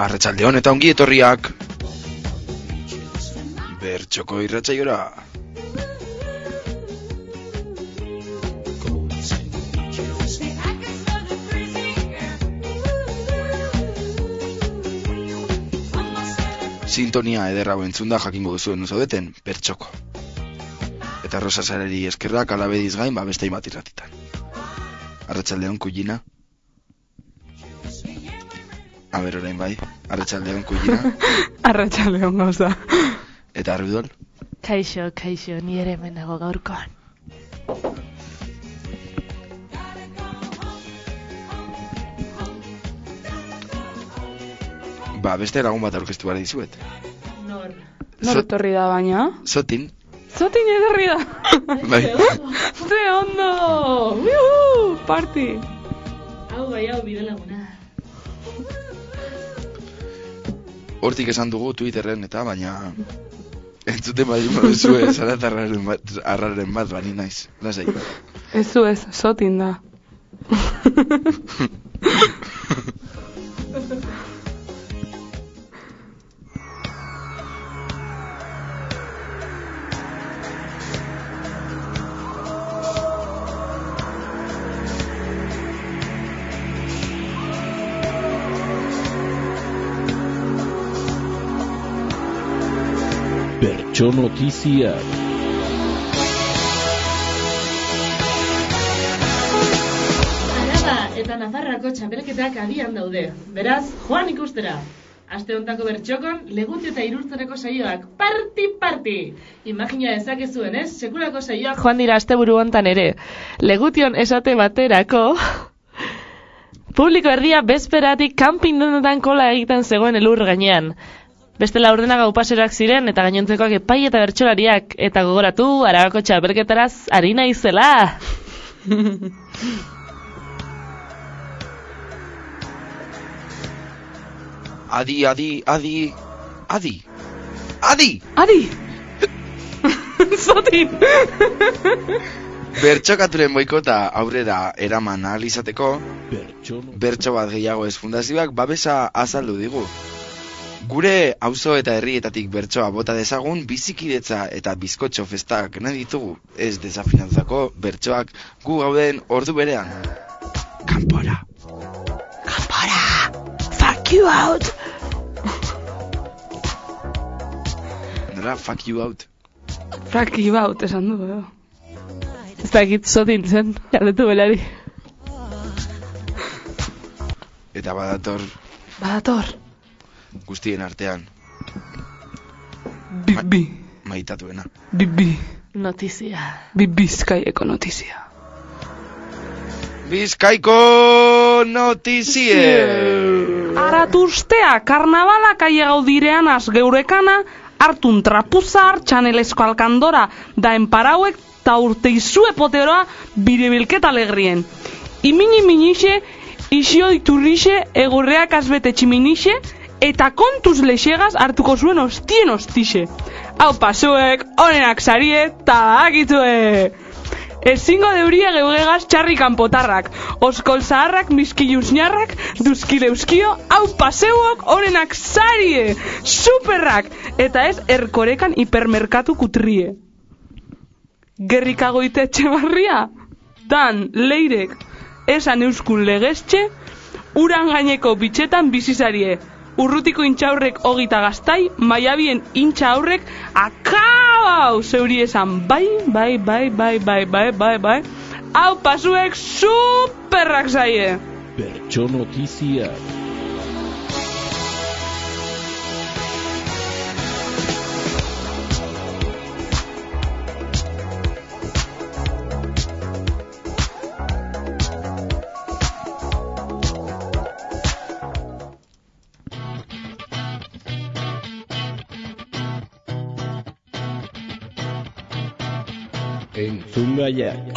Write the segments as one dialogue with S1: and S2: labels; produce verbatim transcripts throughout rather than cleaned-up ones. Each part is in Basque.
S1: Arratsaldeon eta ongi etorriak Bertxoko irratsaiora. Sintonia ederra entzunda jakingo duzuen zaudeten Bertxoko. Eta Rosa Sarari eskerrak alabediz gain ba beste hainbat irratitan. Arratsaldeon Kullina. A ber, orain bai, arratsaldeon Kullina.
S2: Arratsaldeon gauza.
S1: Eta Rudol?
S3: Kaixo, kaixo, ni ere hemen nago gaurkoan.
S1: Ba, beste lagun bat aurkeztu behar dizuet.
S3: Nor?
S2: Nor etorri da baina?
S1: Zotin.
S2: Zotin etorri da!
S1: Bai.
S2: Ze ondo! Uhu! Party!
S3: Hau bai, hau bide laguna.
S1: Hortik esan dugu Twitterren eta baina entzuten badi moduzue zaratarraren bat, arraren bat bani naiz. Lasai.
S2: Ez zu ez, Zotin da.
S4: Bertso Notiziak.
S3: Araba eta Nafarroako txapelketak abian daude. Beraz, joan ikustera. Aste hontako Bertxokon, Legutio eta Irurtzareko saioak parti-parti. Imagina dezakezuen, ez? Sekulako saioak joan dira asteburu hontan ere. Legution esate baterako publiko erdia bezperatik kanpin dendetan kola egiten zegoen elur gainean. Beste laurdena gaupaseroak ziren eta gainontzekoak epai eta bertsolariak. Eta gogoratu, Arabako txapelketaraz ari naizela.
S1: Adi, adi, adi, adi, adi!
S2: Adi! Zotin!
S1: Bertxokaturen boikota aurrera eraman ahal izateko, bertso bat gehiago ez fundazioak babesa azaldu digu. Gure auzo eta herrietatik bertsoa bota dezagun, bizikidetza eta bizkotxo festak nahi ditugu, ez desafinantzako bertsoak gu gauden ordu berean. Kanpora! Kanpora! Fuck you out! Nola, fuck you out?
S2: Fuck you out, esan du, edo. Ez dakit Zotin zen, galdetu belari.
S1: Eta badator...
S2: Badator.
S1: Guztien artean.
S2: Bibi.
S1: Ma, maitatuena.
S2: Bibi.
S3: Notizia.
S2: Bibizkaieko notizia.
S1: Bizkaiko notizie!
S2: Aratustea, karnabalak aiegau direan az geurekana, hartun trapuzar, txanelesko alkandora, da enparauek ta urteizue poteroa bire bilketa alegrien. Imini minixe, isio iturrixe, egurreak azbete tximinixe, eta kontuz lexegaz hartuko zuen ostien ostixe. Hau pasuek, honenak sarie, eta agitue! Ezingo deuria geugegaz txarri kanpotarrak, oskol zaharrak, miskiluzniarrak, duzkileuskio, hau paseuok, honenak sarie! Superrak! Eta ez erkorekan hipermerkatu kutrie. Gerrikagoite etxebarria? Dan, leirek, esan euskun legeztxe, uran gaineko bitxetan bizizarie. Urrutiko intxaurrek hogita gaztai, maiabien intxaurrek akabau zeuri esan bai, bai, bai, bai, bai, bai, bai, bai. Hau pasuek superrak zaie.
S4: Bertso Notiziak. Entzungaiak.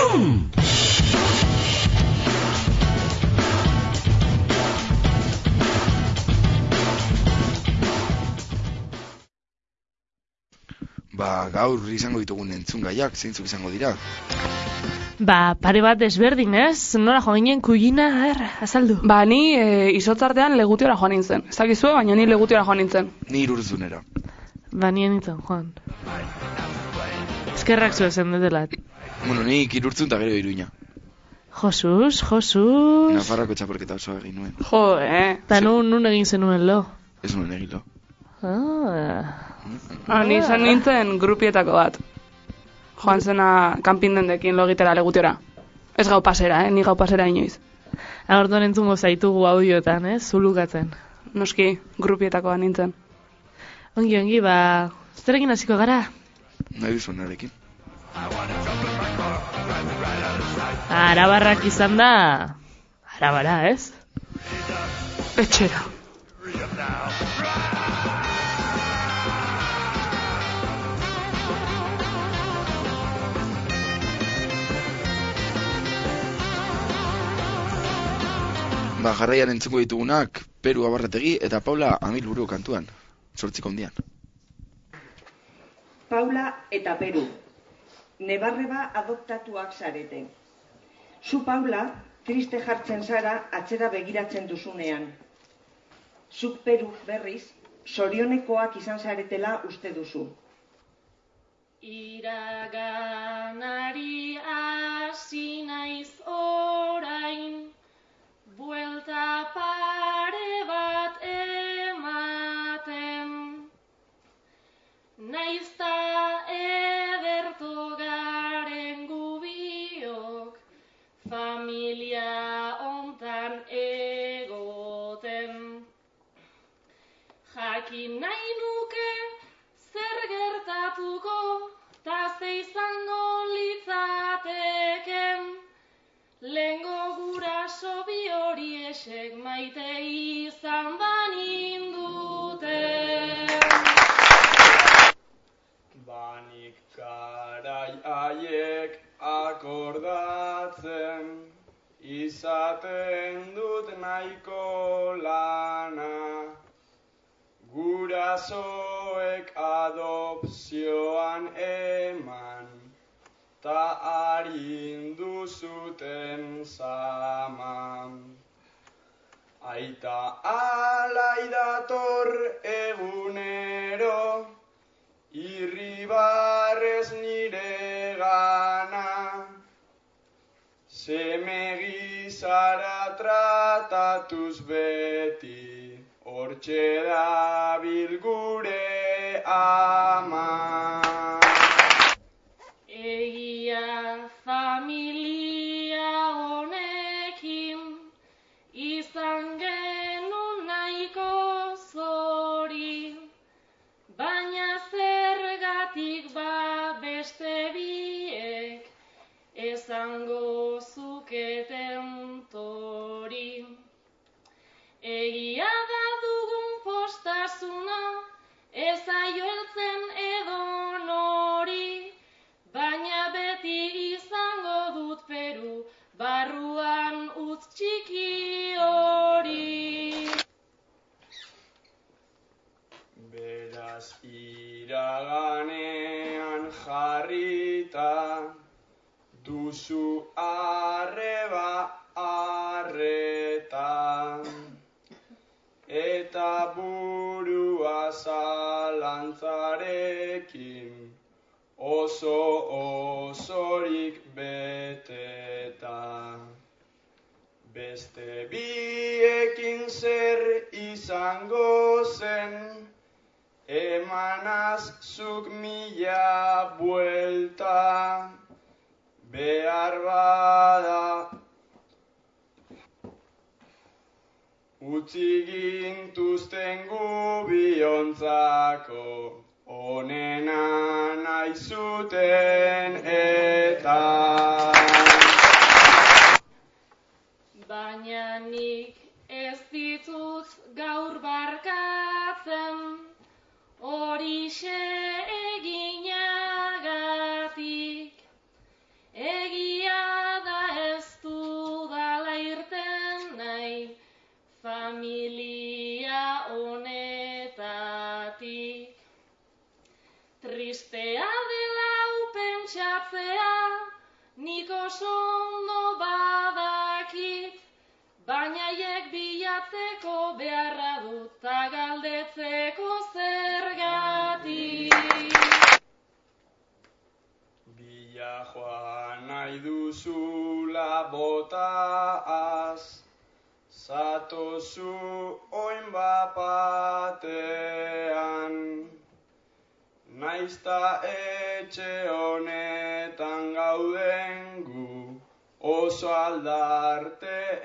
S1: Ba, gaur izango ditugun entzungaiak, zeintzuk izango dira.
S5: Ba, pare bat desberdin, ez? Nola joan ginen kuilina, er, azaldu.
S2: Ba, ni e, izotzartean legutiora joan nintzen. Ez dakizue, baina ni legutiora joan nintzen.
S1: Ni irurzunera.
S5: Ba, nien nintzen, joan. Eskerrak zu ezen dutela.
S1: Bueno, ni irurtzun eta gero Iruña.
S5: Josus, Josus.
S1: Nafarrako txapelketa osoa egin nuen.
S2: Jo, eh.
S5: Ta nun, nun egin zenuen lo.
S1: Ez nuen egin lo.
S5: Ah.
S2: Ah, ni izan nintzen grupietako bat. Joan zena kanpindendekin logitera legutiora. Ez gau pasera, eh? Ni gau pasera inoiz.
S5: Agortuan entzungo zaitugu audioetan, eh? Zulukatzen.
S2: Noski, grupietakoa nintzen.
S5: Ongi, ongi, ba... Zerekin hasiko gara?
S1: Nahi duzu narekin.
S5: Arabarrak izan da... Arabara, ez?
S2: Etxera.
S1: Ba, jarraian entzuko ditugunak Peru Abarretegi eta Paula Amilburu kantuan. Zortziko ondian.
S6: Paula eta Peru. Nebarreba adoptatuak zarete. Zu, Paula, triste jartzen zara atzera begiratzen duzunean. Zuk, Peru, berriz, sorionekoak izan zaretela uste duzu.
S7: Iraganari hasi naiz orain, buelta pare bat ematen, naizta ederto garen gubiok, familia hontan egoten. Jakin nahi nuke zer gertatuko, ta ze izango litzateken, lehengo guraso bi horiesek maite izan baninduten.
S8: Banik garai haiek akordatzen, izaten dut nahiko lana, gurasoek adopzioan eman, ta arindu zuten zama. Aita alai dator egunero, irribarrez nire gana, seme gizara tratatuz beti, hortxe dabil gure ama.
S7: Egia familia honekin, izan genuen nahiko zori, baina zergatik ba beste biek, esango zuketen tori. Egia da dugun postasuna, ez aio heltzen edo nori, baina beti izango dut Peru, barruan utz txiki hori.
S8: Beraz iraganean jarrita, duzu arreba arreta, eta burua zalantzarekin, oso osorik beteta. Beste biekin zer izango zen, emanaz zuk mila buelta, behar bada utzi gintuzten gubiontzako, onena nahi zuten eta.
S7: Baina nik ez ditut gaur barkatzen, horixe eginagatik. Egia da ez dudala irten nahi, familia honetatik. Tristea dela pentsatzea, nik oso ondo badakit, baina hiek bilatzeko beharra dut ta galdetzeko zergatik.
S8: Bila joan nahi duzula botaaz, zatozu oin bapatean. Naizta etxe honetan gauden gu, oso aldarte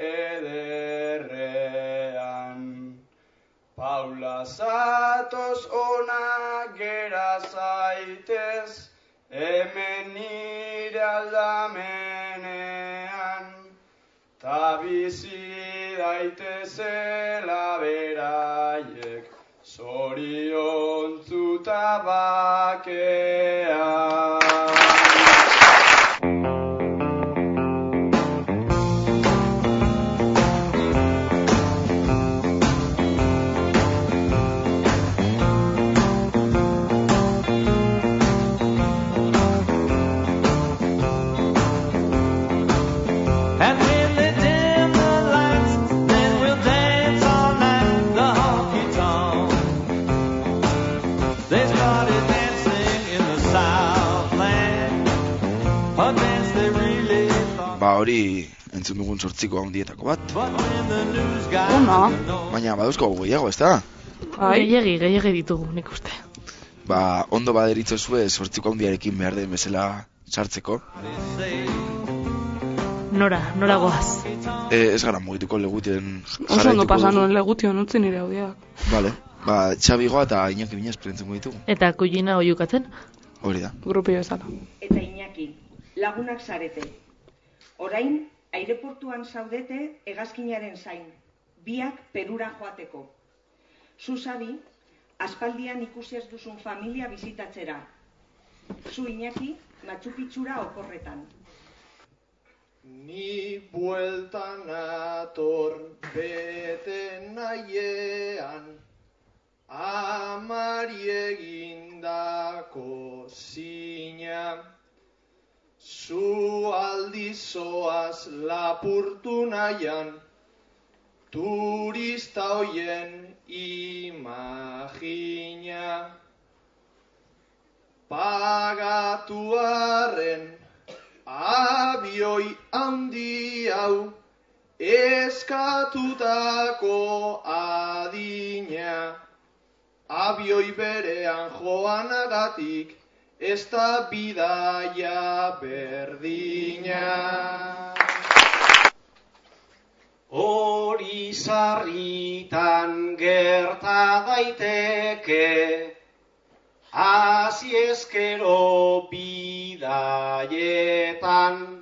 S8: ederrean. Paula zatoz ona gera zaitez, hemen nire aldamenean, ta bizi daitezela beraiek, zoriontzuta bakean.
S1: Ba hori entzun dugun zortziko handietako bat.
S2: Ona.
S1: Baina baduzko gehiago, ez da?
S5: Bai. Gehiagi, gehiagi ditugu, nik uste.
S1: Ba ondo baderitzozue zortziko handiarekin behar den bezala sartzeko.
S5: Nora, nora goaz.
S1: E, ez gara mugituko legutien
S2: Oso ondo pasa nuen legution utzi nire audiak.
S1: Vale, ba Txabigoa eta Iñaki Minez prentzungo ditugu.
S5: Eta kullina oiukatzen?
S1: Hori da.
S2: Grupio bezala.
S6: Eta Iñaki, lagunak zarete. Orain, aireportuan zaudete hegazkinaren zain, biak Perura joateko. Zu Sabi, aspaldian ikusi ez duzun familia bizitatzera. Zu Iñaki, Machu Picchura oporretan.
S8: Ni bueltan ator bete nahiean, amari egindako zina. Zu aldizoaz lapurtu nahian, turista hoien imagina. Pagatuaren abioi handi hau, eskatutako adina. Abioi berean joanagatik, ez da bidaia berdina. Hori sarritan gerta daiteke, hasi ezkero bidaietan,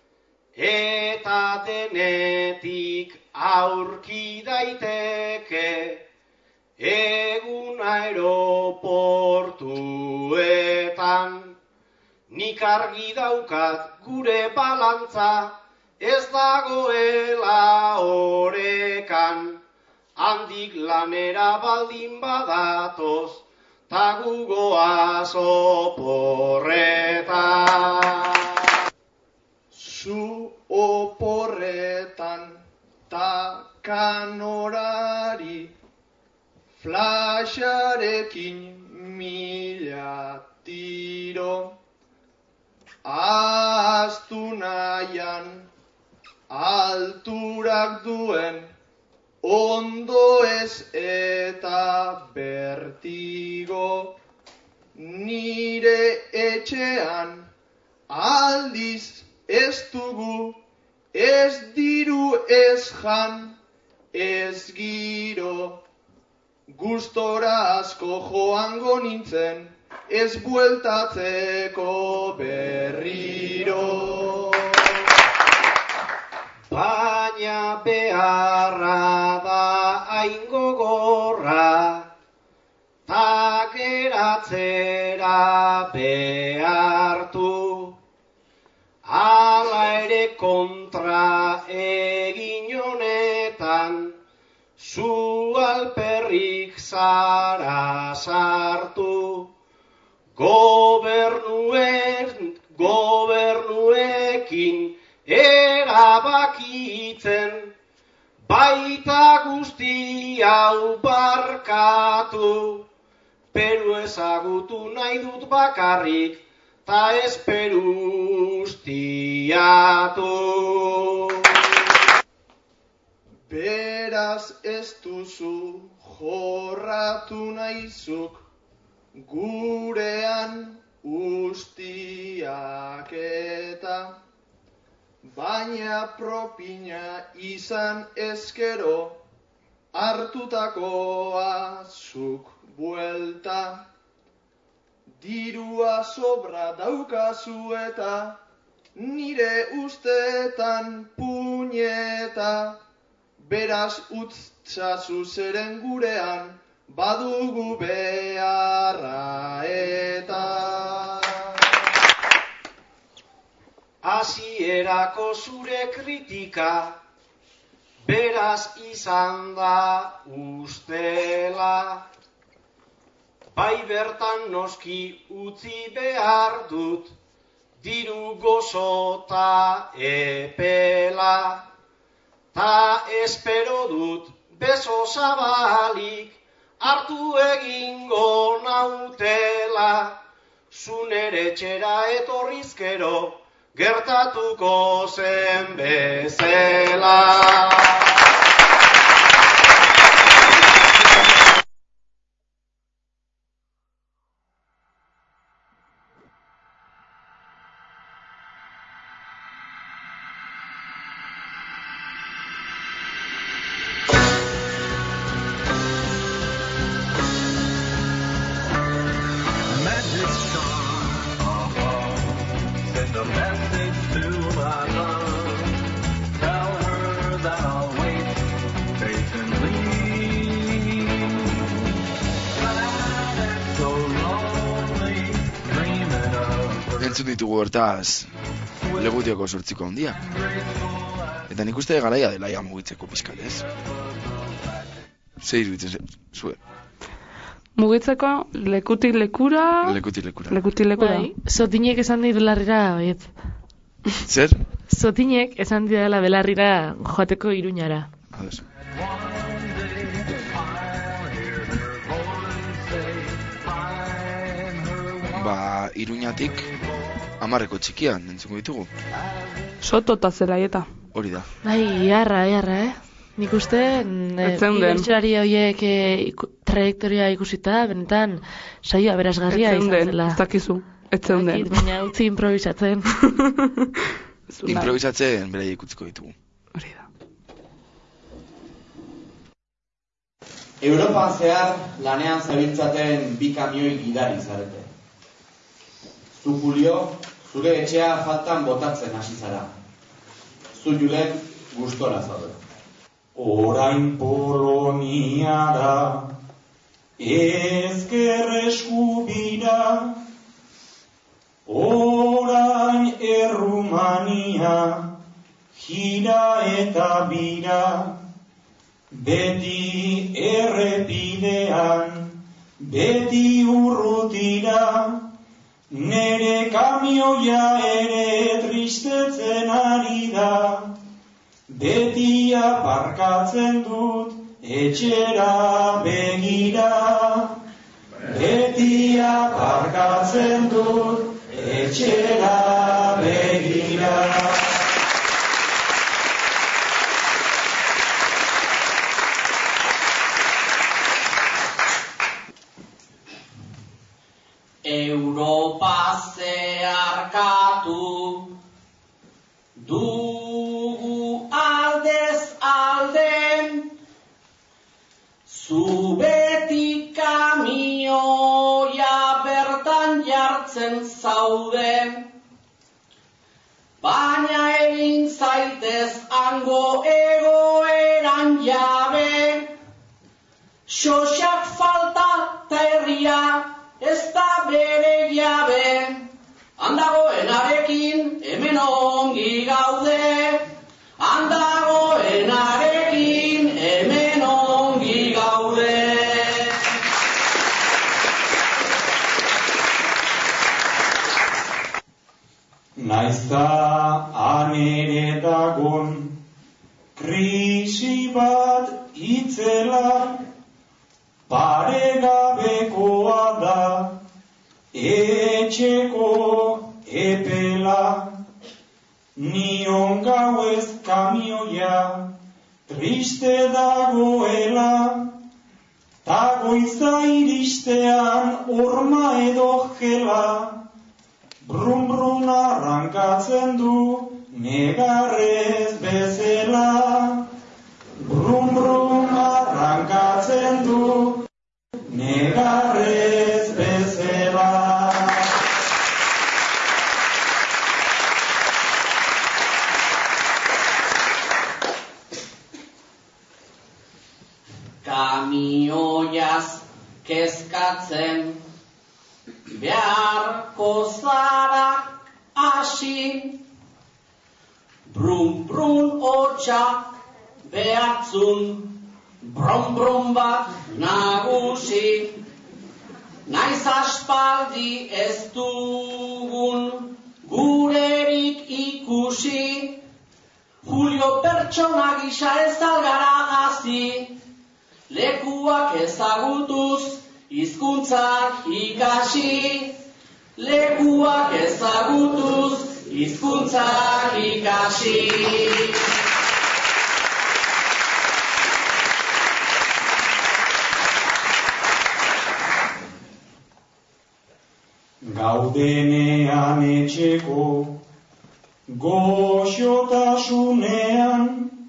S8: eta denetik aurki daiteke, egun aeroportuetan. Nik argi daukat gure balantza, ez dagoela orekan. Handik lanera baldin badatoz, ta gugoaz oporretan. Zu oporretan ta kanorari, flasharekin mila tiro. Ahaztu nahian alturak duen, ondo ez eta bertigo. Nire etxean aldiz ez dugu, ez diru ez jan, ez giro. Gustora asko joango nintzen, ez bueltatzeko berriro. Baina beharra da hain gogorra, ta geratzera behartu. Hala ere kontra egin honetan, zu alperrik zara sartu. Gobernuen, gobernuek batekin erabakitzen, baita guzti hau barkatu, Peru ezagutu nahi dut bakarrik, ta ez Peru ustiatu.
S9: Beraz ez duzu jorratu nahizuk, gurean ustiaketa, baina propina izan ezkero, hartutakoa zuk buelta. Dirua sobra daukazu eta, nire ustetan puñeta, beraz utzazu zeren gurean, badugu beharra eta.
S8: Hasierako zure kritika, beraz izan da ustela. Bai bertan noski utzi behar dut, diru gozota epela. Ta espero dut beso zabalik, hartu egingo nautela. Zunere txera etorrizkero, gertatuko zen bezela.
S1: Entzun ditugu hortaz Legutioko sortziko handiak. Eta nik uste garaia dela ja mugitzeko pizkat, ez? Zer iruditzen zuen?
S2: Mugitzeko lekutik lekura...
S1: Lekutik lekura.
S2: Lekutik lekura.
S5: Bai, Zotinek esan dit belarrira, baiet.
S1: Zer?
S5: Zotinek esan didala belarrira joateko Iruñara.
S1: Ados. Ba, Iruñatik amarreko txikian entzungo ditugu.
S2: Soto eta zelaieta.
S1: Hori da.
S5: Bai, iarra, iarra, eh? Nik uste, bertsolari horiek e, trajektoria ikusita, benetan, saioa berazgarria izan zela.
S2: Ez dakizu, ez zeunden.
S5: Baina utzi improvisatzen.
S1: Improvisatzen beraia ikutziko ditugu.
S2: Hori da.
S10: Europan zehar lanean zabiltzaten bi kamioi gidari zarete. Zu Julio, zure etxea faltan botatzen hasi zara. Zu Julen, gustora zaude.
S11: Orain Poloniara, ezker eskubira, orain Errumania, jira eta bira, beti errepidean, beti urrutira, nere kamioia ere tristetzen ari da, beti aparkatzen dut etxera begira, beti aparkatzen dut etxera begira.
S12: Europa zeharkatu dugu aldez alden, zu beti kamioia bertan jartzen zaude, baina egin zaitez hango egoeran jabe, xoxak falta ta herria ez da bere jabe, handagoenarekin hemen ongi gaude, handagoenarekin hemen ongi gaude.
S11: Naizta anere dagon, krisi bat itzela, paregabekoa da, etxeko epela, nion gauez kamioia, triste dagoela, ta goiza iristean horma edo gela, brum brum arrankatzen du negarrez bezela, brum brum arrankatzen du negarrez bezela.
S12: Kamioiaz kezkatzen beharko zara hasi, brum brum hotxak behartzun, brum brum bat nagusi, naiz aspaldi ez dugun gurerik ikusi, Julio pertsona gisa ez algara gazi, lekuak ezagutuz, hizkuntzak ikasi, lekuak ezagutuz, hizkuntzak ikasi.
S11: Gaudenean etxeko, goxotasunean,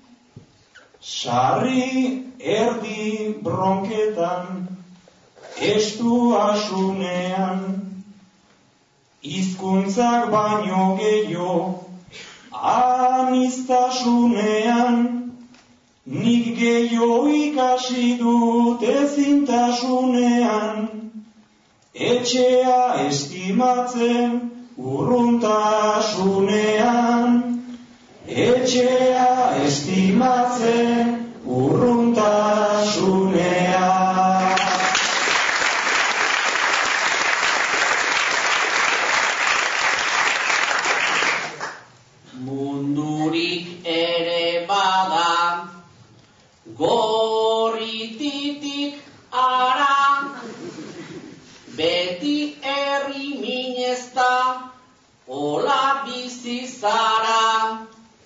S11: sarri erdi bronketan, estu asunean, hizkuntzak baino gehiago, aniztasunean, nik gehiago ikasi dut ezintasunean, etxea estimatzen urruntasunean, etxea estimatzen urruntasunean.
S12: Mundurik ere bada, gorrititik ara, beti herri minezta, hola bizi zara.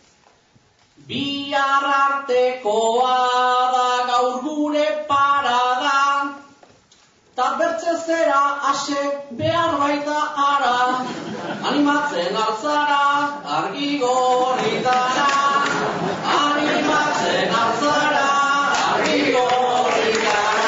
S12: Bihar artekoa da gaur gure parada, ta bertze zera ase behar baita ara, animatzen altzara argi gorritara, animatzen altzara argi gorritara.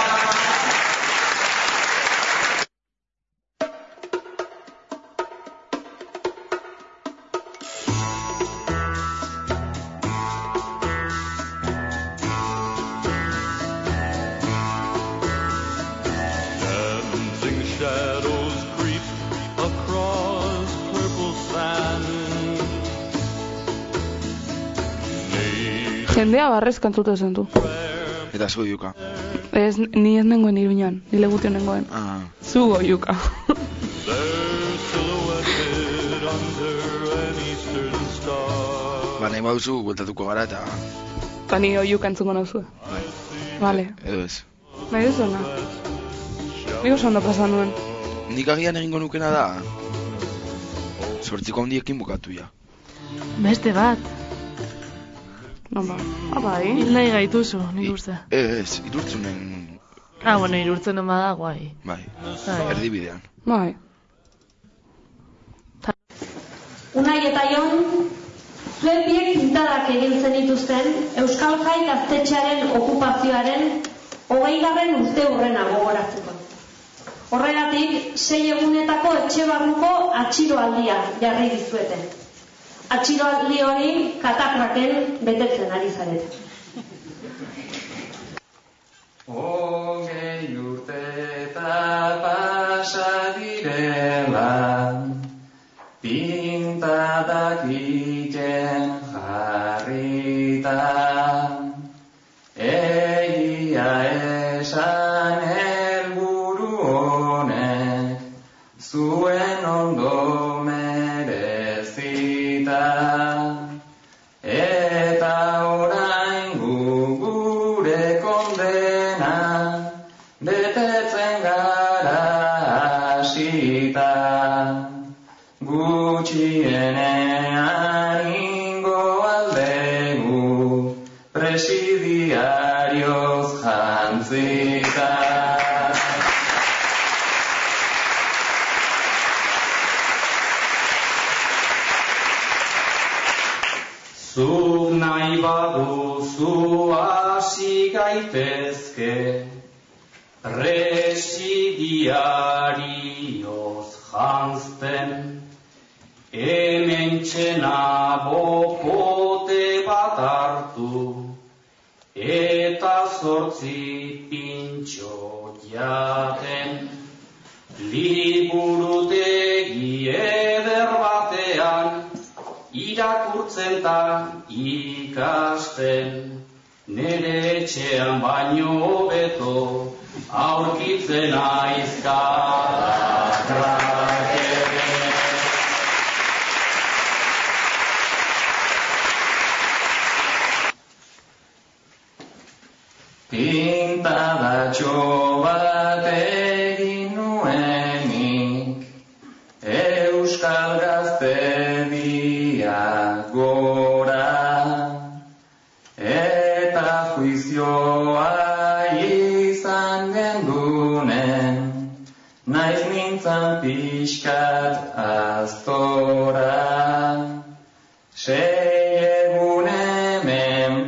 S2: Jendea barrezka entzute zen du.
S1: Eta zu Iuka?
S2: Ez, ni ez nengoen Iruñan, ni legutio nengoen.
S1: Ah.
S2: Zugo Iuka.
S1: Ba, nahi bauzu, bueltatuko gara eta...
S2: Eta ni Iuka entzuko nauzu.
S1: Bai.
S2: Vale.
S1: Edo ez.
S2: Nahi ez ona. Nik oso ondo pasan nuen.
S1: Nik agian egingo nukena da... Zortziko handiekin bukatu ja.
S5: Beste bat.
S2: No, ba. Abai.
S5: Hil nahi gaituzu, nik uste.
S1: Ez, irurtzunen...
S5: Ah, bueno, irurtzen oma da, guai.
S1: Bai, erdibidean.
S2: Bai.
S13: Unai eta Jon, zuen biek pintadak egin zenituzten Euskal Jai Gaztetxearen okupazioaren hogeigarren urte hurrena gogoratzeko. Horregatik, sei egunetako etxe barruko atxiloaldia jarri dizuete. Atxiloaldi hori katakraken betetzen ari zarete.
S14: Hogei urte eta pasa direla, pintadak iten jarrita, egia esan helburu honek, zuen ondo merezita. jantzita. Zuk nahi baduzu hasi gaitezke, presidiarioz janzten, hemen txena bokote bat hartu, eta zortzi pintxo jaten, liburutegi eder batean, irakurtzen ta ikasten, nere etxean baino hobeto, aurkitzen aizkarak. Pintadatxo bat egin nuenik, Euskal Gaztedia gora, eta juizioa izan gendunen, naiz nintzan pixkat aztora. Sei egun hemen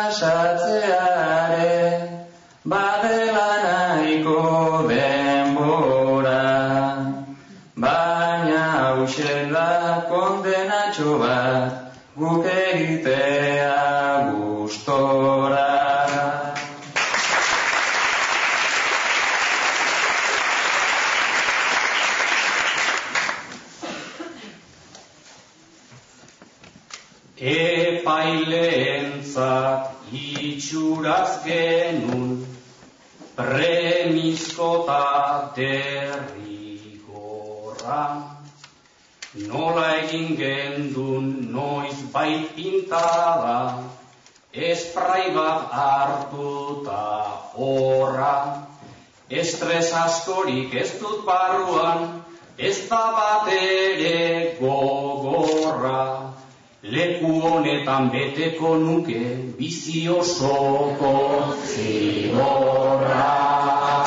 S14: pasatzeare, badela nahiko denbora, baina hausela kondenatxo bat, guk egitea gustora. Epaileentzat itxuraz genuen, premizkota derrigorra. Nola egin gendun noiz bait pintada, esprai bat hartuta horra. Estres askorik ez dut barruan, ez da bat ere gogorra. Leku honetan beteko nuke bizi osoko zigorra.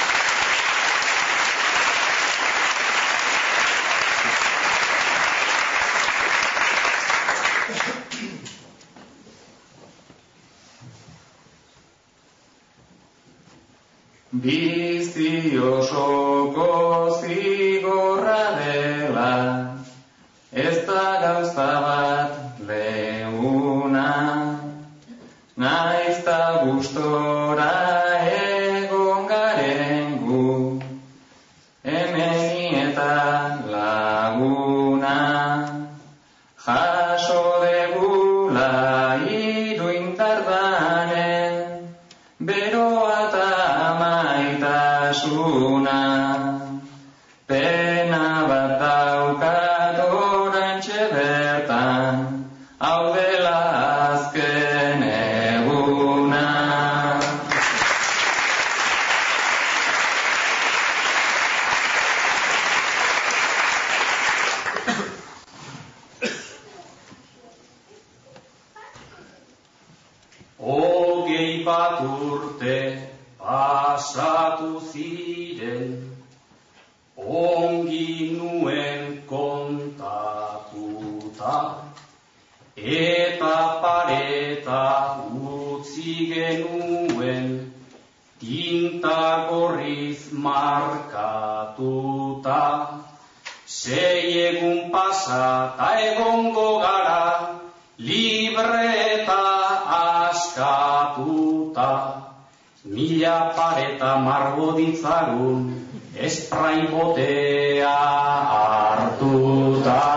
S14: Bizi osoko zigorra dela, ez da gauza bat leuna, naiz ta gustora egon garen gu, hemen eta laguna. Jaso degula iduintardanen, beroa eta maitasuna, pena bat daukat orantxe bertan, hau dela azken eguna. Hogei bat urte pasatu ziren, ongi nuen kontatuta, eta pareta utzi genuen, tinta gorriz markatuta. Sei egun pasata egongo gara, libre eta askatuta. Mila pareta margo ditzagun, esprai botea hartuta.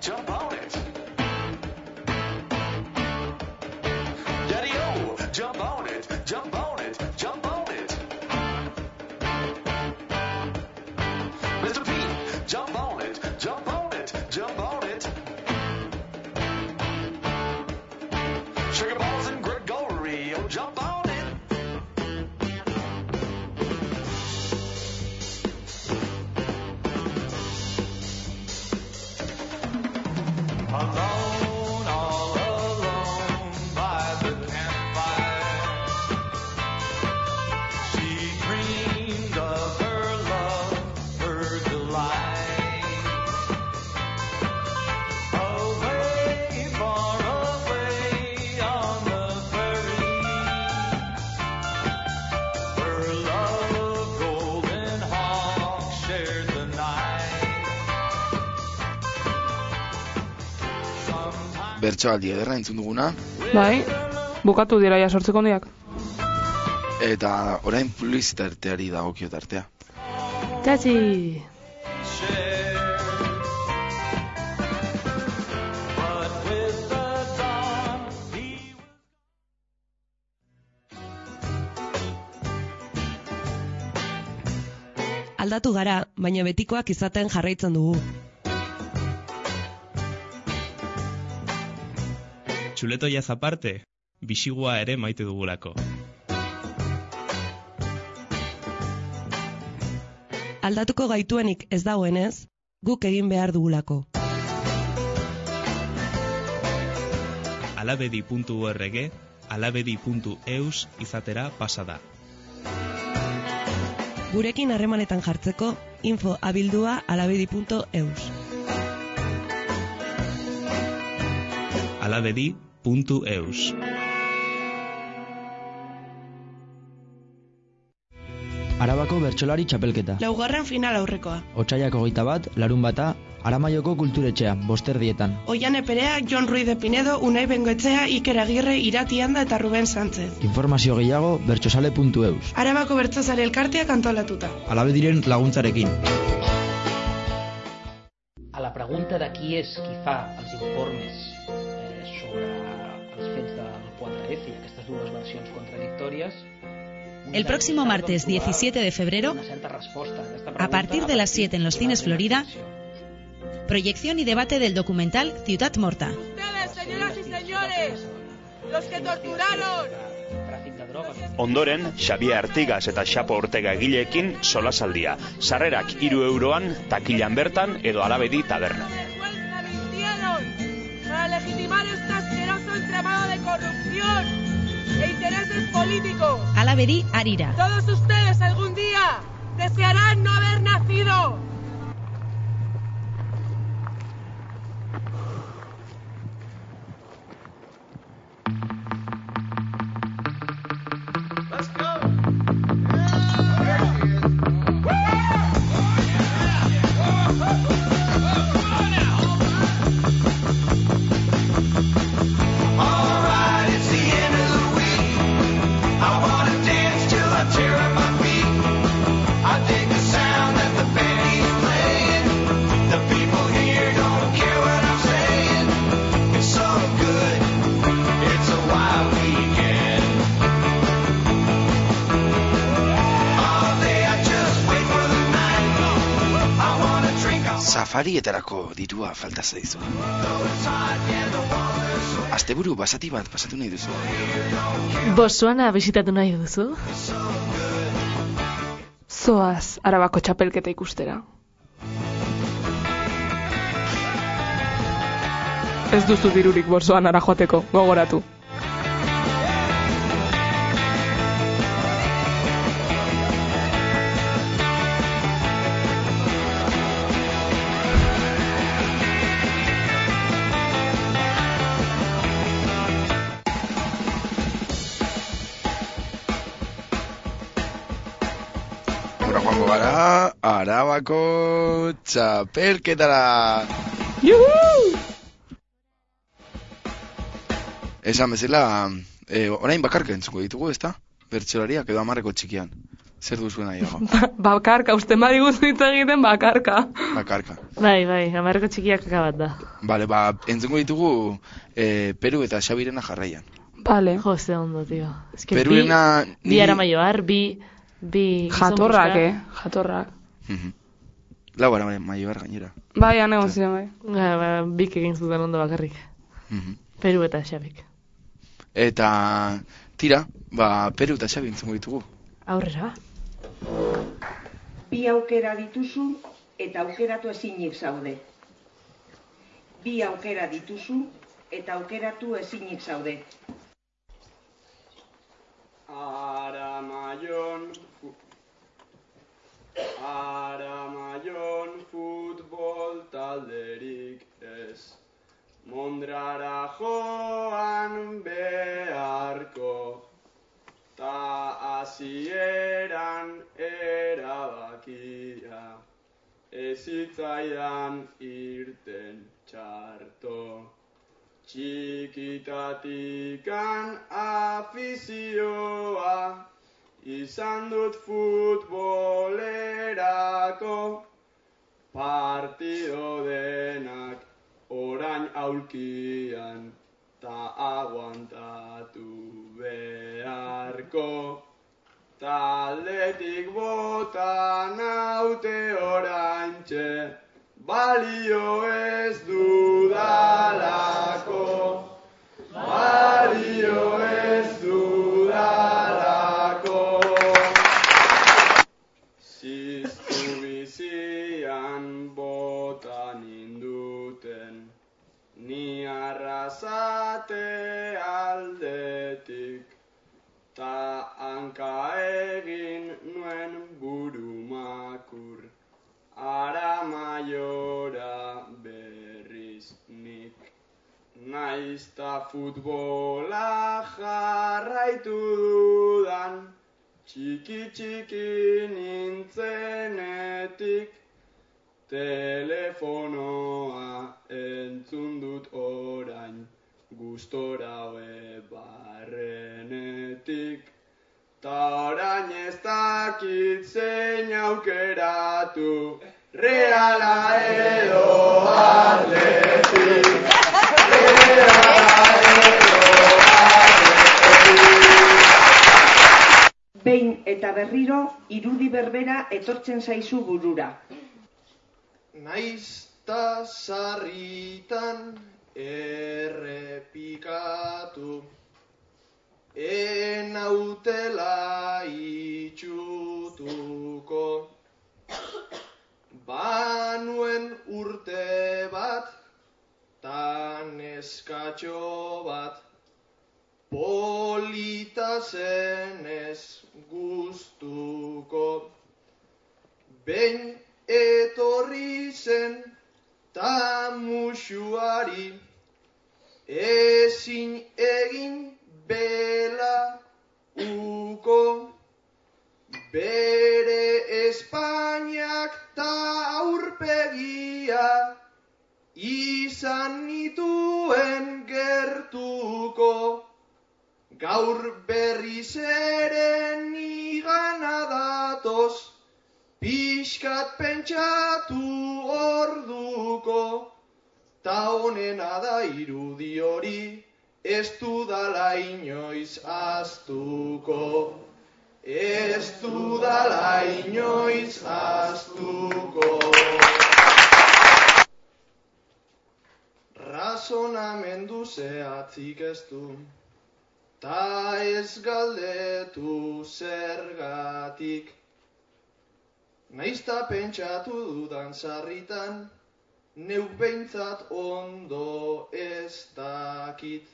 S15: Jump on!
S1: bertsoaldi ederra entzun duguna.
S2: Bai, bukatu dira ja sortzeko hondiak.
S1: Eta orain publizitateari dagokio tartea.
S5: Txatxi!
S15: Aldatu gara, baina betikoak izaten jarraitzen dugu.
S16: Txuletoiaz aparte, bisigua ere maite dugulako.
S15: Aldatuko gaituenik ez dagoenez, guk egin behar dugulako.
S16: alabedi puntu org, alabedi puntu eus izatera pasada.
S15: Gurekin harremanetan jartzeko, info abildua alabedi puntu eus.
S16: alabedi puntu eus.
S17: Arabako bertsolari txapelketa.
S18: Laugarren final aurrekoa.
S17: Otsaiak hogeita bat, larun bata, Aramaioko kulturetxea, bosterdietan.
S18: Oiane Perea, Jon Ruiz de Pinedo, Unai Bengoetxea, Iker Agirre, Irati Anda eta Ruben Sánchez.
S17: Informazio gehiago bertsosale puntu eus.
S18: Arabako bertsozale elkarteak antolatuta.
S17: Alabediren laguntzarekin.
S19: A la pregunta de qui és qui fa els informes eh, sobre els fets del quatre F i aquestes dues versions contradictòries,
S20: el próximo martes diecisiete de febrero, a partir de las siete en los cines Florida, proyección y debate del documental Ciudad Morta.
S21: Ustedes, señoras y señores, los que torturaron.
S22: Ondoren, Xabier Artigas eta Xapo Ortega egileekin solasaldia. Sarrerak hiru euroan, takilan bertan edo Alabedi tabernan.
S21: Para legitimar este asqueroso entramado de corrupción e intereses políticos.
S20: Alabedi Arira.
S21: Todos ustedes algún día desearán no haber nacido.
S1: Safarietarako dirua falta zaizu. Asteburu basati bat pasatu nahi duzu.
S5: Botswana bisitatu nahi duzu?
S2: Zoaz Arabako txapelketa ikustera. Ez duzu dirurik Botswanara joateko, gogoratu.
S1: Arabako txapelketara.
S2: Juhu!
S1: Esan bezala, eh, orain bakarka entzuko ditugu, ezta? Bertsolariak edo hamarreko txikian. Zer duzuen nahiago?
S2: Bakarka, uste badi guztu egiten bakarka.
S1: Bakarka.
S5: Bai, bai, hamarreko txikiak akabat da.
S1: Bale, ba, entzuko ditugu eh, Peru eta Xabirena jarraian.
S2: Bale.
S5: Jo, ze ondo, tio.
S1: Perurena...
S5: Bi, bi Aramaioar, bi... bi
S2: jatorrak, eh? Jatorrak.
S1: Mm-hmm. Lau ara maioar gainera.
S2: Bai, anegon ziren, bai.
S5: Ba, ba, bik egin zuten ondo bakarrik.
S1: Mm-hmm.
S5: Peru eta Xabik.
S1: Eta, tira, ba, Peru eta Xabi entzuko ditugu.
S5: Aurrera.
S6: Bi aukera dituzu eta aukeratu ezinik zaude. Bi aukera dituzu eta aukeratu ezinik zaude.
S8: Aramaion Aramaion futbol talderik ez. Mondrara joan beharko, ta hasieran erabakia, ez zitzaidan irten txarto. Txikitatikan afizioa, izan dut futbolerako, partido denak orain aulkian, ta aguantatu beharko. Taldetik bota naute oraintxe, balio ez dudalako, balio ez dudalako. Ziztu bizian bota ninduten, ni arrazate aldetik, ta hanka egin nuen burumakur, Aramaiora berriz nik. Naizta futbola jarraitu dudan, txiki-txiki nintzenetik, telefonoa entzun dut orain, gustora hoe barrenetik. Ta orain ez dakit zein aukeratu, Reala edo Atletik. Reala edo
S6: Atletik. Behin eta berriro, irudi berbera etortzen zaizu burura.
S9: Naiz ta sarritan errepikatu, enautela itxutuko, banuen urte bat, ta neskatxo bat, polita zenez gustuko, behin etorri zen ta musuari, ezin egin bela uko, bere Espainiak ta aurpegia, izan nituen gertuko, gaur berriz ere nigana datoz, pixkat pentsatu orduko, ta honena da irudi hori, ez dudala inoiz ahaztuko, ez dudala inoiz ahaztuko. Razonamendu zehatzik ez du, ta ez galdetu zergatik, naizta pentsatu dudan sarritan, neuk behintzat ondo ez dakit.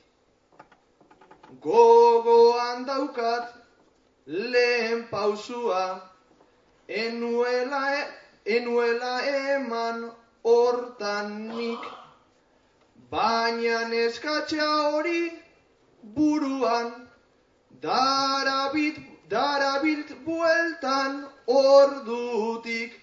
S9: Gogoan daukat lehen pausua, enuela, enuela eman hortan nik, baina neskatxa hori buruan, darabit, darabilt bueltan ordutik.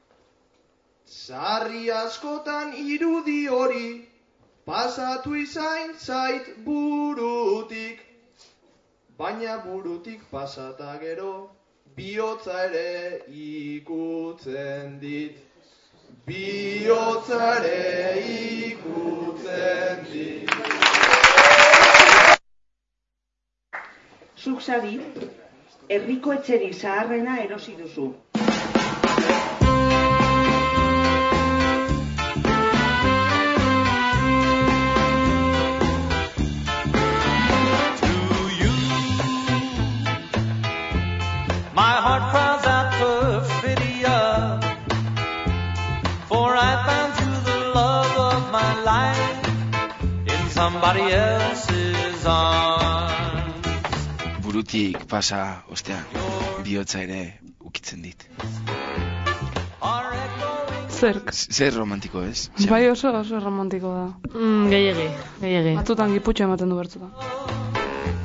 S9: Sarri askotan irudi hori, pasatu izain zait burutik, baina burutik pasata gero, bihotza ere ikutzen dit. Bihotza ere ikutzen dit.
S6: Zuk sari, herriko etxerik zaharrena erosi duzu.
S11: Somebody else's arms.
S1: Burutik pasa, ostea, bihotza ere ukitzen dit.
S2: Zerk?
S1: Zer romantiko ez?
S2: Bai oso oso romantiko da.
S5: Mm, gehiegi, gehiegi.
S2: Batzutan giputxo ematen du bertzutan.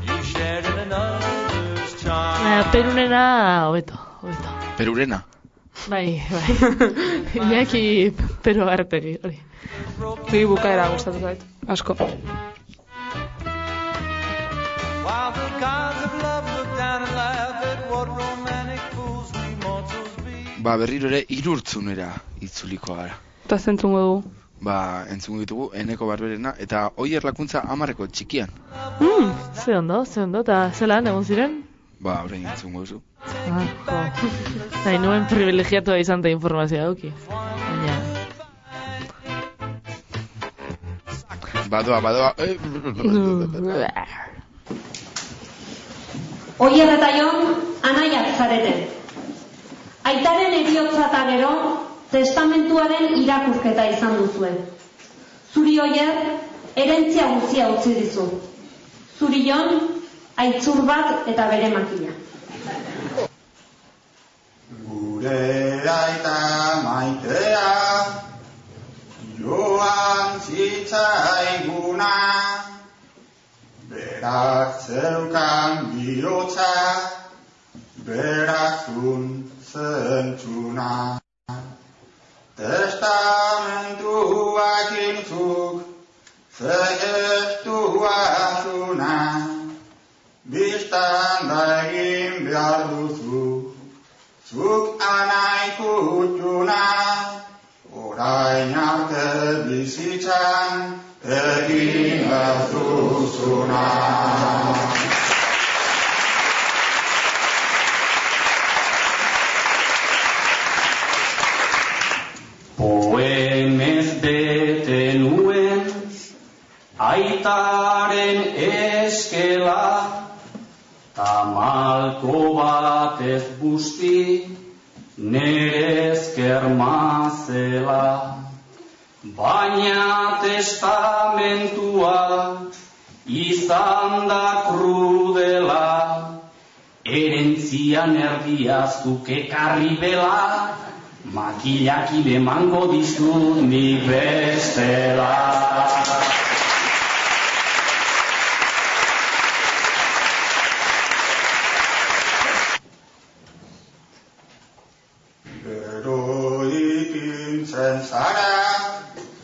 S5: Eh, perunena, hobeto, hobeto.
S1: Perurena?
S5: Bai, bai. Iñaki, pero artegi, hori.
S2: Ni bukaera gustatu zait, asko.
S1: Ba, berriro ere irurtzunera itzuliko gara.
S2: Eta zentzungo dugu?
S1: Ba, entzungo ditugu, Eneko Barberena, eta Oier Lakuntza amarreko txikian.
S5: Mm, ze ondo, ze ondo, eta zelan egon ziren?
S1: Ba, horrein entzungo duzu.
S5: Ah, jo. Nahi nuen privilegiatua izan da informazioa duki. Baina...
S1: Badoa, badoa...
S13: Oier eta Jon, anaiak zarete. Aitaren eriotza eta gero, testamentuaren irakurketa izan duzue. Zuri Oier, herentzia guztia utzi dizu. Zuri Jon, aitzur bat eta bere makina.
S9: Gure aita maitea, joan zitzaiguna, berak zeukan bihotza, berak zun zentzuna. Testamentuak intzuk, zegestua zuna, biztan da egin behar duzu, zuk anaikutuna, orain arte bizitzan egin ez duzuna.
S14: Poemez bete nuen, aitaren eskela, tamalko batez busti, nerezker mazela. Baina testamentua izan da krudela, erentzian erdiaztuk ekarri bela, makilakin emango dizut nik bestela.
S9: Gero ikintzen zara,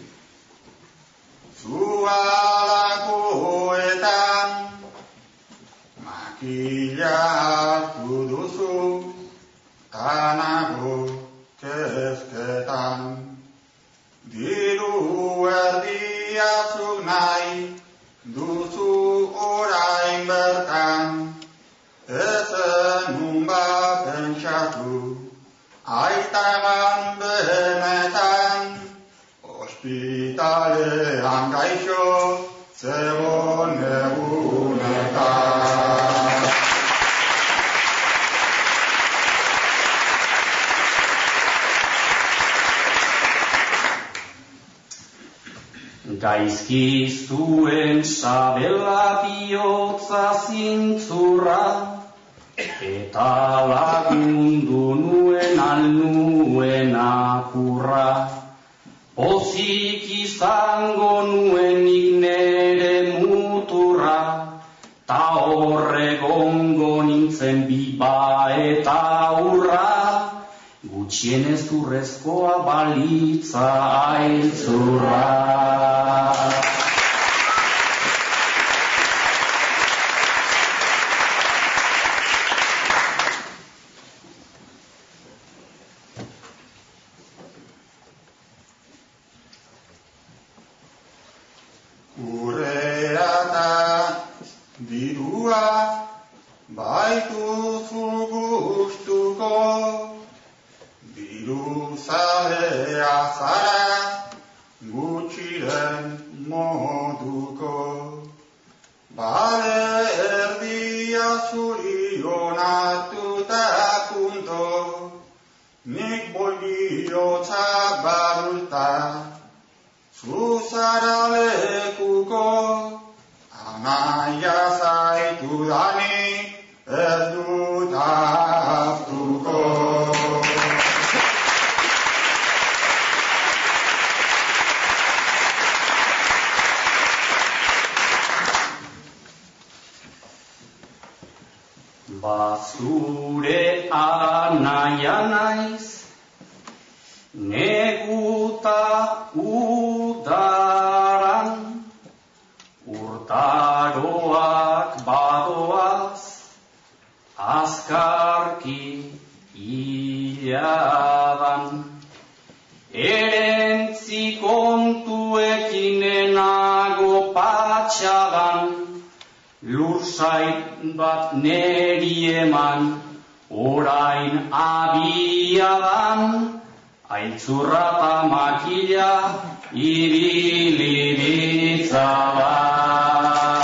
S9: zualakoetan, makila hartu duzu, tanago kezketan. Diru erdiazuk nahi duzu orain bertan, ezen ba pentsatu, aitagan benetan, ospitalean gaixo zegoen egunetan.
S14: Gaizki zuen sabela bihotza zintzurra, eta lagundu nuen alnuen apurra. Pozik izango nuenik nere muturra, ta horregongo nintzen biba eta urra, gutxienez urrezkoa balitza aitzurra.
S9: Urrea eta dirua baituzu gustuko, diru zalea zara gutxiren moduko. Bale erdia zuri onartuta punto, nik bolbiotza barulta, zuzara lekuko, anaia zaitu dani ez dut hartuko.
S14: Ba, zure anaia naiz, eta lagundu nuen alnuen apurra, pozik izango nuenik nere muturra, ta horregongo nintzen biba eta urra, gutxienez urrezkoa balitza aitzurra.
S9: Urrea eta dirua baituzu gustuko, diru zalea zara gutxiren moduko. Bale erdia zuri onartuta punto, nik bolbiotza barulta, zuzara lekuko, anaia zaitu dani ez dut hartuko.
S14: Ba, zure anaia naiz, Neguta udaran urtaroak badoaz azkarki ilaban erentzi kontuekin enago patxadan lursait bat neri eman orain abiadan aitzurra ta makila ibiliritza bat.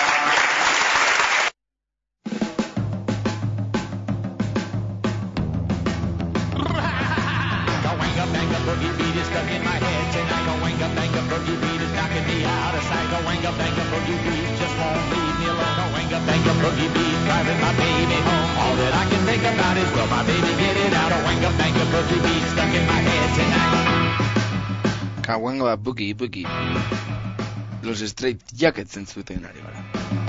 S11: Boogie beat, driving my baby home. All that I can think about is, will my baby get it out? A wanga banga boogie beat stuck in my head tonight.
S1: Kawanga boogie boogie. Los Straight Jackets entzuten ari gara.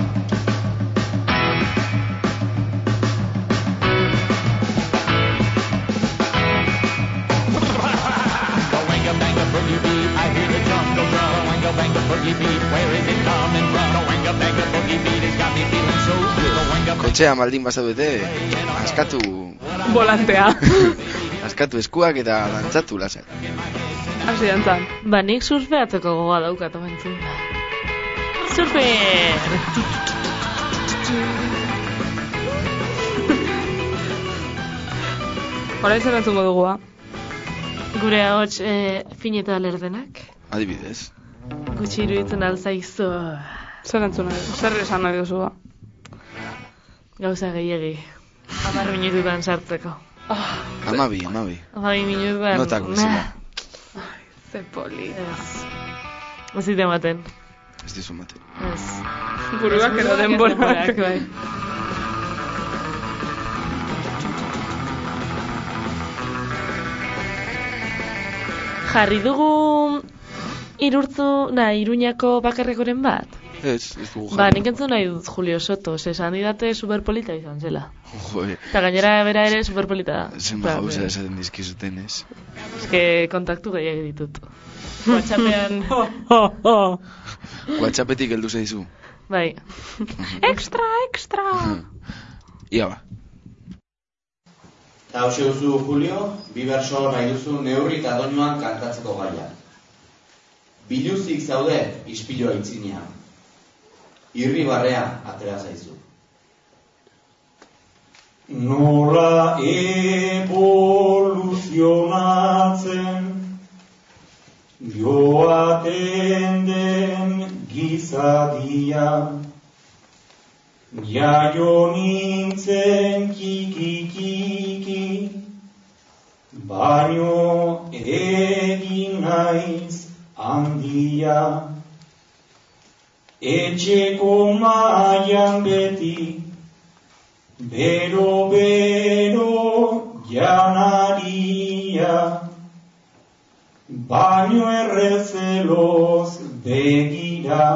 S11: Wanga banga boogie beat, I hear the jungle drum. Wanga banga boogie beat, where is it coming from? Wanga banga boogie beat has got me feeling so good.
S1: Kotxea maldin bazaudete, askatu
S2: volantea.
S1: Askatu eskuak eta dantzatu lasai.
S2: Hasi dantzan.
S5: Ba, nik surfeatzeko gogoa daukat omentzu. Surfe!
S2: Horain zer entzungo dugu, ba?
S5: Gure ahots e, fineta lerdenak.
S1: Adibidez.
S5: Gutxi iruditzen alzaizu.
S2: Zer entzun nahi, zer esan nahi duzu, ba?
S5: Gauza gehiagi. Hamar minututan sartzeko.
S2: Oh.
S1: Amabi, amabi.
S5: Amabi minututan.
S1: Notak bezala.
S2: Ai, ze poli.
S5: Ez. Ez dite ematen.
S1: Ez dizu ematen.
S5: Ez.
S2: Buruak edo denborak.
S5: Bai. Jarri dugu irurtzu, na, Iruñako bakarrekoren bat?
S1: Ez, ez dugu jarri.
S5: Ba, nik entzun nahi dut Julio Soto, esan didate superpolita izan zela.
S1: Joe.
S5: Eta gainera bera ere superpolita da.
S1: Zenba gauza esaten dizkizuten ez.
S5: Ez que kontaktu gehiagik ditut. WhatsAppean.
S1: WhatsAppetik heldu zaizu.
S5: Bai.
S2: Extra, extra!
S1: Ia ba.
S10: Eta hause duzu, Julio, bi berso nahi duzu neurri eta doinuan kantatzeko gaia. Biluzik zaude ispiloa itzinean. Irri barrea atera zaizu.
S9: Nola evoluzionatzen joaten den gizadia. Jaio nintzen kiki-kiki, baino egin naiz handia. Etxeko maian beti, bero-bero janaria, baino errezeloz begira,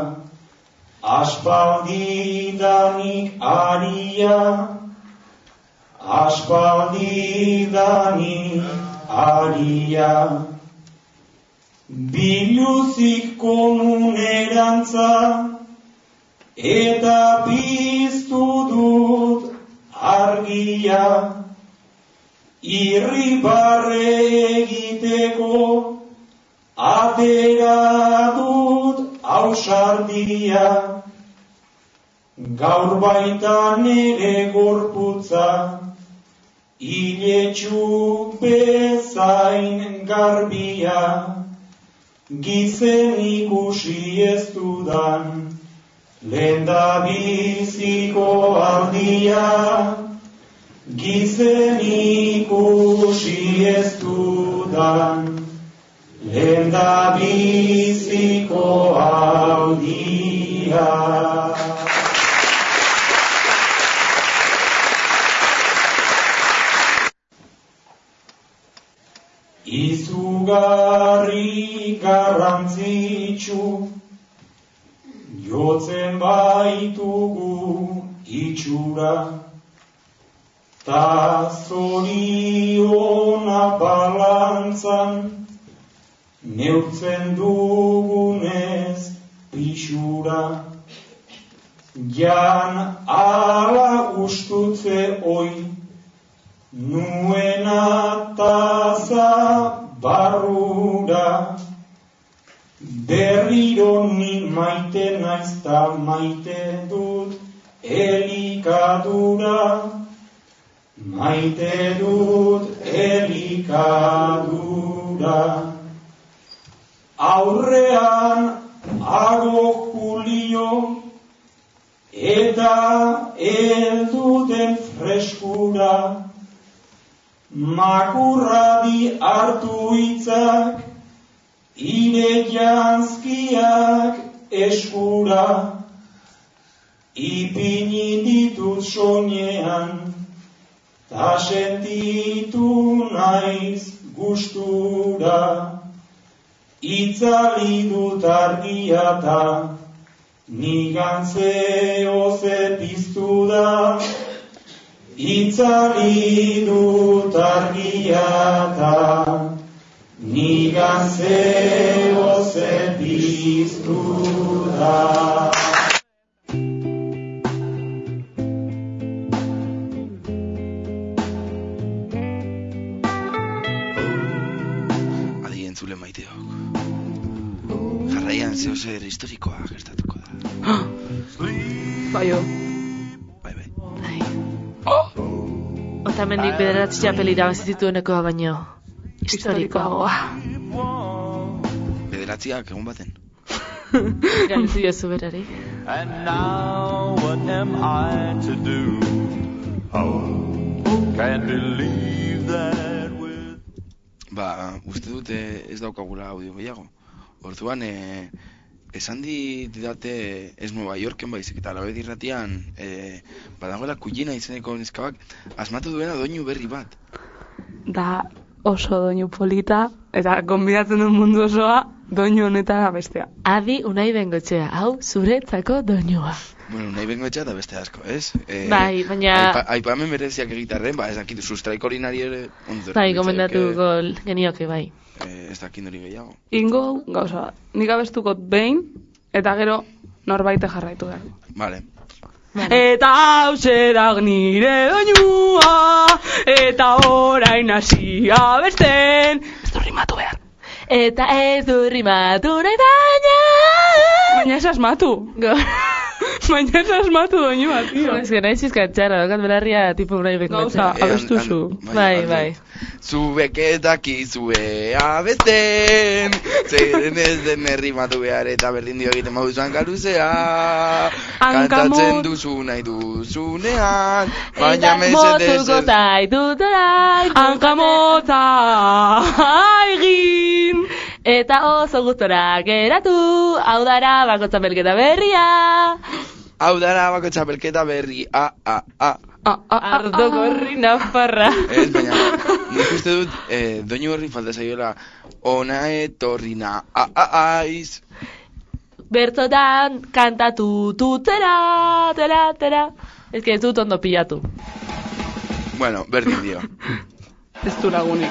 S9: aspaldidanik aria, aspaldidanik aria. Biluzik komunerantza eta piztu dut argia, irribarre egiteko atera dut ausardia. Gaur baita nere gorputza, iletxu bezain garbia, gizen ikusi ez dudan, lenda biziko aldia. Gizen ikusi ez dudan, lenda biziko aldia. Izugarri garrantzitsu, jotzen baitugu itxura, ta zoriona balantzan, neurtzen dugunez pixura, jan ala ustutze oi, nuena taza barrura, berriro ni maite naizta maite dut elikadura, maite dut elikadura. Aurrean ago Julio, eta heldu den freskura, makurradi hartu hitzak, ire janzkiak eskura, ipini ditut soinean, ta sentitu naiz gustura, itzali dut argia ta, nigan zehoze piztu da, itzali dut argia ta, nigan zehoze piztu da.
S1: Adi entzule maiteok. Jarraian zehozer historikoa gertatuko da.
S5: Baio.
S1: Bai, bai.
S5: Bai. Otamendik bederatzi txapel irabazituenekoa baino historikoagoa.
S1: Bederatziak egun baten.
S5: Galizu jozu berari.
S11: And now what am I to do? Oh, can't believe that with...
S1: Ba, uste dute ez daukagula audio gehiago. Orduan, eh, esan didate ez Nueva Yorken baizik eta Alabedi irratian eh, badagoela Kullina izeneko neskabak asmatu duena doinu berri bat.
S2: Da oso doinu polita eta gonbidatzen duen mundu osoa doinu honetara bestea.
S5: Adi Unai Bengoetxea, hau zuretzako doinua.
S1: Bueno, Unai Bengoetxea da beste asko, ez? Eh,
S5: bai, baina...
S1: Aipa, aipamen bereziak egitarren, ba, ez dakit, sustraiko horinari ere...
S5: Bai, gomendatuko genioke, bai.
S1: Eh, ez dakit hori gehiago.
S2: Ingo gauza bat, nik abestukot behin, eta gero norbaite jarraitu behar.
S1: Vale.
S2: Eta hause da nire doinua, eta orain hasi abesten. Ez du rimatu behar.
S5: Eta ez du rimatu nahi baina.
S2: Baina ez asmatu. Baina ez asmatu doinua, tio.
S5: Ez que nahi txizkatxarra, dokat belarria tipo Unai Bengoetxea.
S2: Gauza, abestu zu.
S5: Bai, bai.
S1: Zubeketak izue abesten, zeren ez den errimatu behar eta berdin dio egiten mauzan galuzea, kantatzen duzu nahi duzunean, baina mesedez...
S5: Eta motuko zaitutora,
S2: hankamotza egin,
S5: eta oso gustora geratu, hau dara bako txapelketa berria.
S1: Hau dara bako txapelketa berri, a, a, a.
S5: Ardo gorri nafarra.
S1: Ez, baina, nik uste dut, eh, doinu horri falta zaiola, ona etorrina, a, a, aiz.
S5: Bertzotan kantatu tutera, tera, tera. Ez que ez dut ondo pilatu.
S1: Bueno, berdin dio.
S2: Ez du lagunik.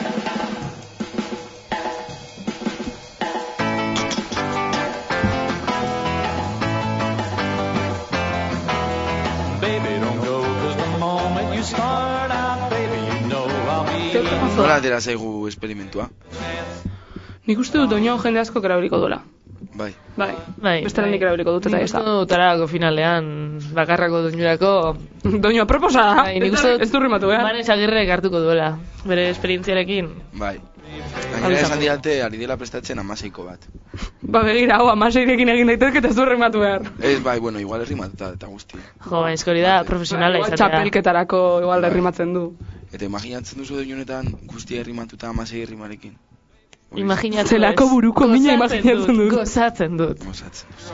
S1: Nola atera zaigu esperimentua?
S2: Nik uste dut doinu jende asko erabiliko duela.
S1: Bai.
S2: Bai.
S5: Bai.
S2: Bestela nik erabiliko dut eta ez da.
S5: Nik uste dut tarako finalean bakarrako doinurako...
S2: Doinu aproposa da.
S5: Bai, nik uste dut...
S2: Ez du rimatu, eh?
S5: Manes Agirrek hartuko duela. Bere esperientziarekin.
S1: Bai. Gainera esan diate ari dela prestatzen amaseiko bat.
S2: Ba begira, hau amaseirekin egin daitezke eta ez du rimatu behar.
S1: Ez, bai, bueno, igual errimatuta eta guzti.
S5: Jo, eskori da profesionala izatea.
S2: Txapelketarako igual errimatzen du.
S1: Eta imaginatzen duzu doinunetan guztia errimatuta amasei errimarekin.
S5: Imaginatzen
S2: zelako buruko mina imaginatzen dut.
S5: Gozatzen dut.
S1: Gozatzen dut.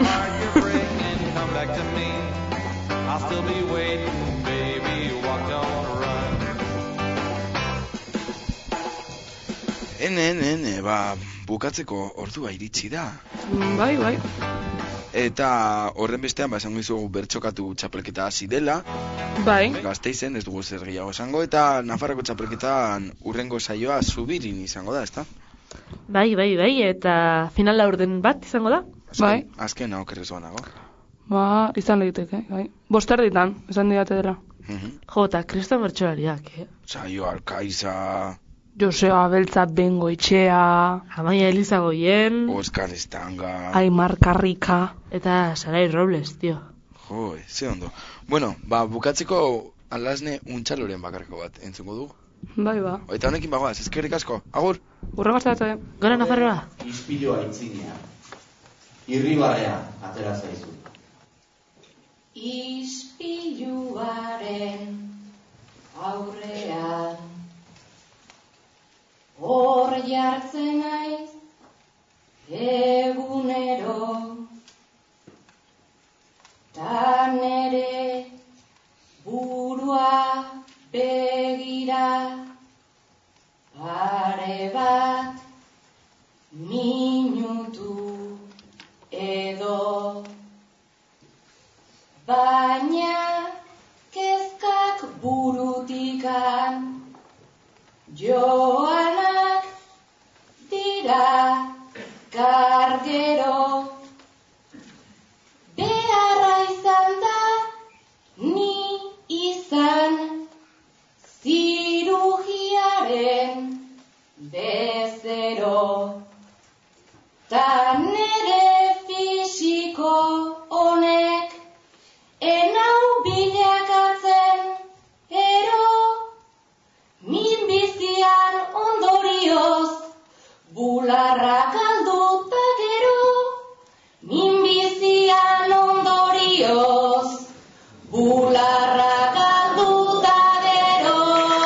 S1: Ene, ene, ba, bukatzeko ordua iritsi da.
S2: Bai, bai.
S1: Eta horren bestean, ba, esango izugu bertxokatu txapelketa hasi dela.
S2: Bai.
S1: Gasteizen, ez dugu zer gehiago esango, eta Nafarroko txapelketan urrengo saioa Zubirin izango da, ezta?
S5: Bai, bai, bai, eta final laurden bat izango da?
S2: Bai.
S1: Azken hau kerrez banago.
S2: Ba, izan daiteke, bai. Boster ditan, esan didate dela.
S5: Jo, eta kriston bertsolariak, eh?
S1: Saio Arkaiza...
S2: Joseba Beltza Bengoetxea...
S5: Amaia Elizagoien...
S1: Oskar Estanga...
S2: Aimar Karrika...
S5: Eta Sarai Robles, tio.
S1: Jo, ze ondo. Bueno, ba, bukatzeko alasne untxaloren bakarreko bat entzungo dugu.
S2: Bai, ba.
S1: Eta honekin bagoaz, eskerrik asko. Agur!
S2: Urra gaztatzen.
S5: Gora Nafarroa.
S10: Ispilua itzinea. Irribarrea atera zaizu.
S7: Ispiluaren aurrean hor jartzen naiz egunero ta nere burua begira pare bat minutu edo baina kezkak burutikan joanak dira kargero beharra izan da ni izan zirugiaren bezero ta nere fisiko honek enau bilakatzen ero minbizian ondorioz bularra galduta gero minbizian ondorioz bularra galduta gero.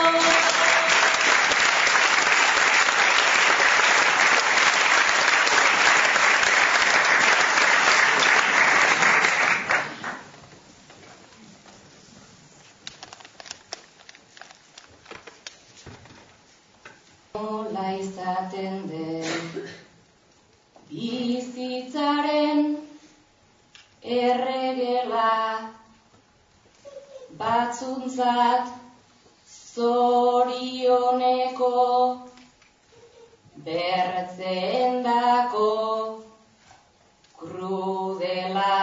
S7: Nola izaten den bizitzaren erregela batzuntzat zorioneko bertzeendako krudela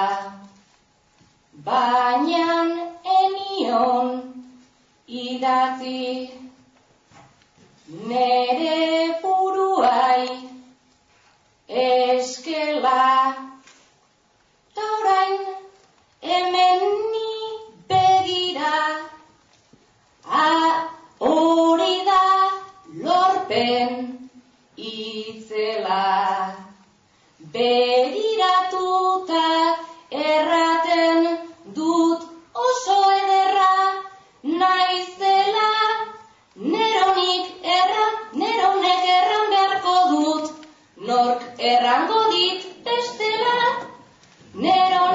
S7: baina enion idatzi nere buruai eskela ta orain hemen ni begira a hori da lorpen itzela begiratuta erraten dut oso ederra naizela neronik erran, neronek erran beharko dut nork errango dit bestela neron